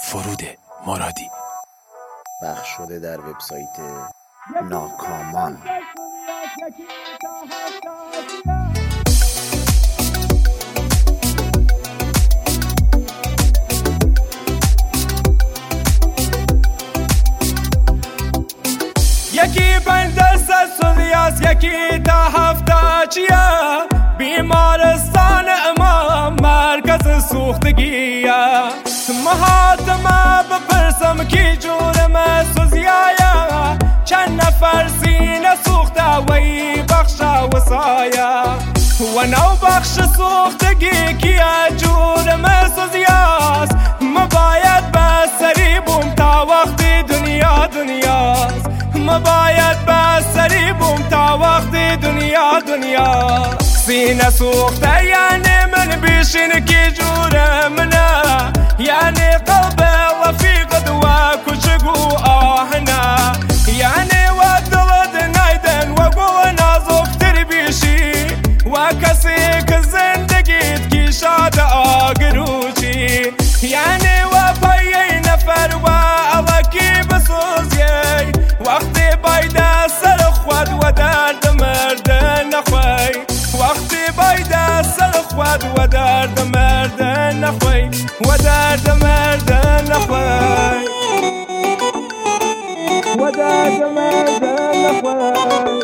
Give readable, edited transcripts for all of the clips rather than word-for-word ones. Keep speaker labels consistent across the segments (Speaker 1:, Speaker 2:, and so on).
Speaker 1: فرود مرادی.
Speaker 2: پخش شده در وبسایت ناکامان.
Speaker 3: یکی 5 درصد سوزیاست، یکی تا 70 چیه. بیمارستان امام مرکز سوختگیه. محاتمه بپرسم کی جورم سوزیایه. چند نفر سینه سوخته وی بخش وصایه. و نو بخش سوختگی کیه جورم سوزیاست. مباید بسری بوم تا وقتی دنیاست. مباید بسری بوم تا وقتی دنیاست. سینه سوخته یعنی من بیشین کی جور منه. یعنی قلب رفیق دوا کچگو آهنه. یعنی و دلد نیدن و گل نازکتر بیشی. و کسی که زندگیت کی شاد آگروچی. یعنی و پای نفر و علکی بسوزی. وقتی باید سر خود و درد مرد نخوی. وقتی باید سر خود و درد مرد نخوی. و درد مرد نخوی. و درد مرد نخوی.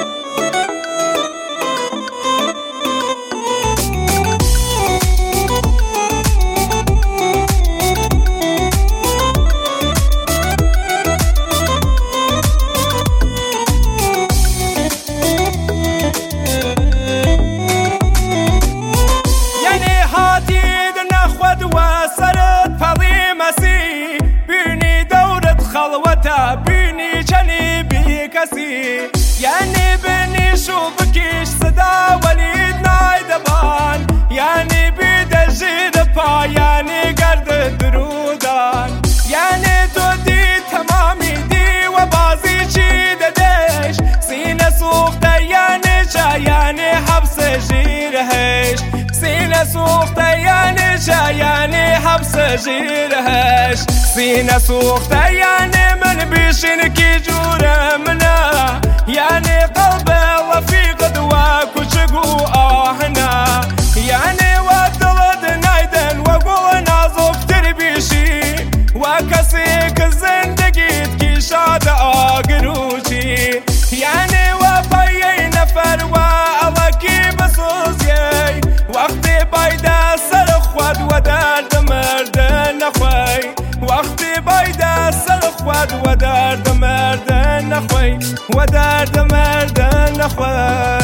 Speaker 3: بینی چنی بی کسی. یعنی بینی شو بکش صدا ولید نایدبان. یعنی بی دجید پا یعنی گرد درودان. یعنی تو دی تمامی دی و بازی چی ددش. سینه سوخته یعنی چه یعنی حبس جیرهش. سینه سوخته یعنی چه یعنی حبس جیرهش. سینه سوخته یعنی من بیشین کی جور منه. یعنی قلب رفیق دوا کچگو آهنه. یعنی و دلد نیدن و گل نازکتر بیشی. و کسی که زندگیت کی شاد آگروچی. یعنی و پای نفر و علکی بسوزی. وقتی باید سر خود و درد مرد نخوی. وقتی باید سر خود و درد مرد نخوی. و درد مرد نخوی.